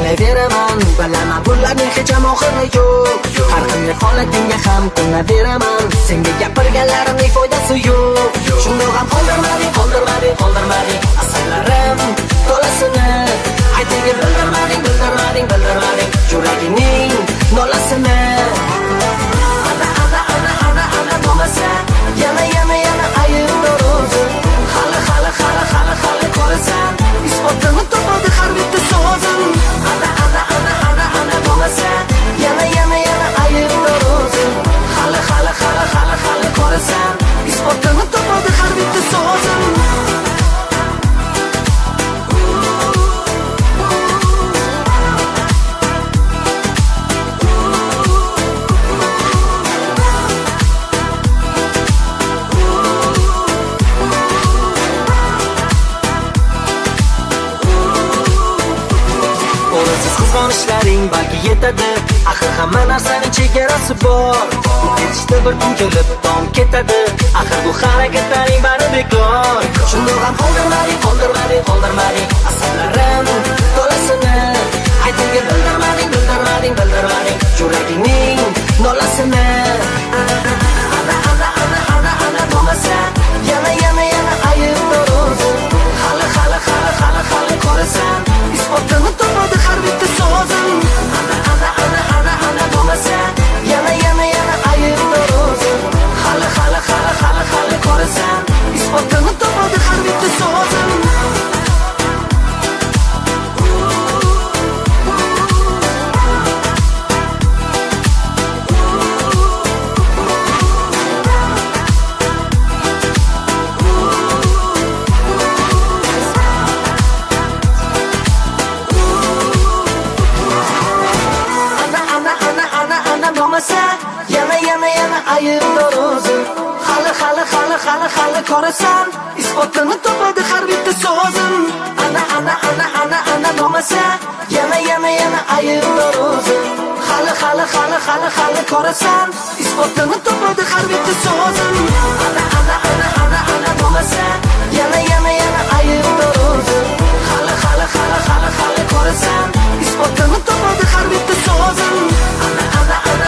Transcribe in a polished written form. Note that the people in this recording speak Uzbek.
beraveraman. Bilaman bunlarning hech ham oxiri yo'q. Har qanday holatingga ham ko'naveraman. Senga gapirganlarimning foydasi yo'q. Shundoq ham qoldirmading asarlarim to'lasini. Aytingga bildirmading yuragingning nolasini. Ana bo'lmasa yana ayirdir o'zi. Hali ko'rasan isbotini topadi har bitta so'zim. Ana bo'lmasa yana ayirdir o'zi. Hali ko'rasan isbotini topadi har bitta so'zim. Ishlaring balki yetadi, axir hamma narsaning chegarasi bor. Ketishda bir kun kelib tom ketadi, axir bu harakatlaring bari bekor. Shundoq ham qoldirmading asarlarim to'lasini. Aytingga bildirmading yuragingning nolasini. Ana bo'lmasa yana ayirdir o'zi. Hali ko'rasan isbotini topadi har bitta so'zim. Ana bo'lmasa yana ayirdir o'zi. Hali ko'rasan isbotini topadi har bitta so'zim. Yana ayirdir o'zi. Hali ko'rasan isbotini topadi har bitta so'zim. Ana bo'lmasa yana ayirdir o'zi. Hali ko'rasan isbotini topadi har bitta so'zim. Ana bo'lmasa yana ayirdir o'zi. Hali ko'rasan isbotini topadi har bitta so'zim. Ana